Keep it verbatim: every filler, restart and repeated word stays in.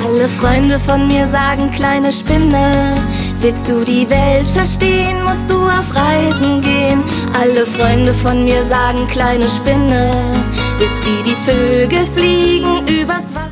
Alle Freunde von mir sagen, kleine Spinne. Willst du die Welt verstehen, musst du auf Reisen gehen. Alle Freunde von mir sagen, kleine Spinne. Willst wie die Vögel fliegen übers Wasser.